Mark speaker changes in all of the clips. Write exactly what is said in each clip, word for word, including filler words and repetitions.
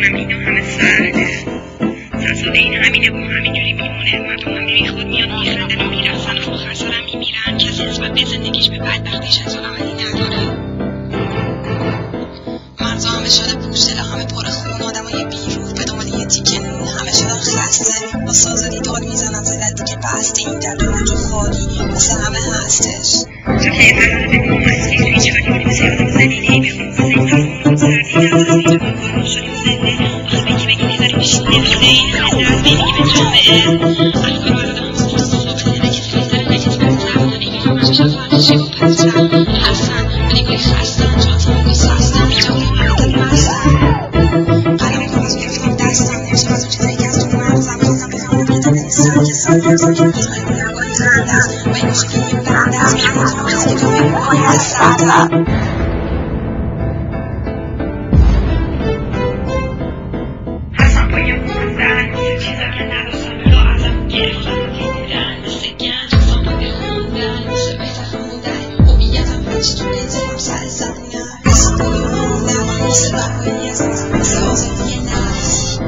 Speaker 1: همین و همه سرده. تصادف این همینه و همینجوری میمونه. مردم هم بی خود میان میخندن و میرقصن و فخر سرم میمیرن. کسی نسبت به زندگیش به بدبختیش حساب عملی نداره. مرزا همه شده پوشدل، همه پر خون، آدمای بیروح به دنبال یه تیکه نون، همه شدن خسته با سازدی داد میزنن زدن دیگه بسته. این در دنیا خالی واسه همه هستش. تو که قراره ببینیم هستی تو هیچ کاری کنیم مثل آدم زلیلی بخون واسه این قرمون سردی ندازم این تو کارمون شدیم زنده. آخه بگی بگی نذاری پیشی نمیده این همه درد بینی به جامعه افکار برادم همسه صحبت نکسی بهتره نکسی بهتر نبودن این که همش شفر چی و پترم حسن به نگاهی خستم جاتم و گسستم جاتم همه دل مستم قلم کاغذ گرفتم دستم نوشتم از اون چیزایی که از تو مغزم خواستم بفهمم بیدم نیستم که سال درستم که روزهای بودرگاهی تردم و این باشه که این برنده از میخوام کسی که تو میکنی از سردم حسن با یه موندن مثل چیزا که نداشتم لا ازم گرفتم و دیدن مثل گنج حسن با بخوندن مثل بهتر خوندن هویتم هرچی تو بنزنم سر زمینم مثل بایی موندن مثل بقایی از مثل آزادی نفس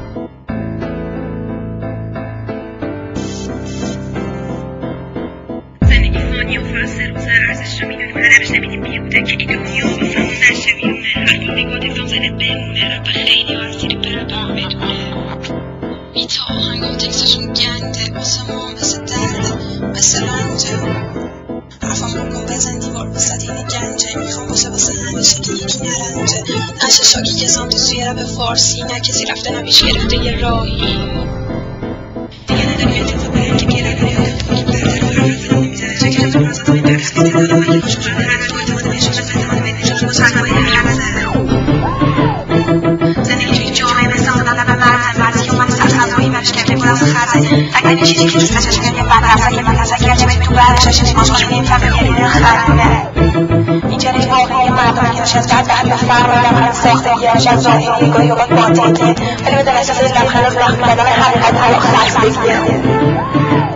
Speaker 1: زندگی فانی و فقط سه روزه ارزش رو میدونیم هدفش نمیدیم بیهوده که این دنیا واسمون نشه بیرونه هر دو نگاه تکتام زنت بمونه رب خیلی و از زیر بربم بدونه بیتا آهنگام تکسشون گنده واسه ما مثل درده مثل رنجه حرفم رو کن بزن دیوار بسد اینه گنجه میخوام باشه واسه همیشه که یکی نرنجه نشه شاکی که سام تو سویه رب فارسی نه کسی رفته نبیش گرفته یه راهی دیگه نداری اتفاق بریم که گیره کنی آدم تو که برده رو هر رفت نمیزنه چه که تو رازم تو این برس کنی دادم اگه خوش برده هر نجوی تو آدم ایشون بزنی آدم این نجوز با چند های هرزه زندگی توی جامعه مثل آدم به مرد مردی که اومد سر خزایی برش کرده بود از خرده اگر چیزی که دوست داشته شکل یه بند رفته که من از اگر جمعی تو برش هاشم ماش کنیم این فقط یه لیده خرده این جنش واقعی مردم که نشد کرد به فرمان لبخند ساخته یه نشد ظاهر نگاهی و باطنه ولی بدن احساس لبخند از لحظه بدن حقیقت حالا خلص بگیره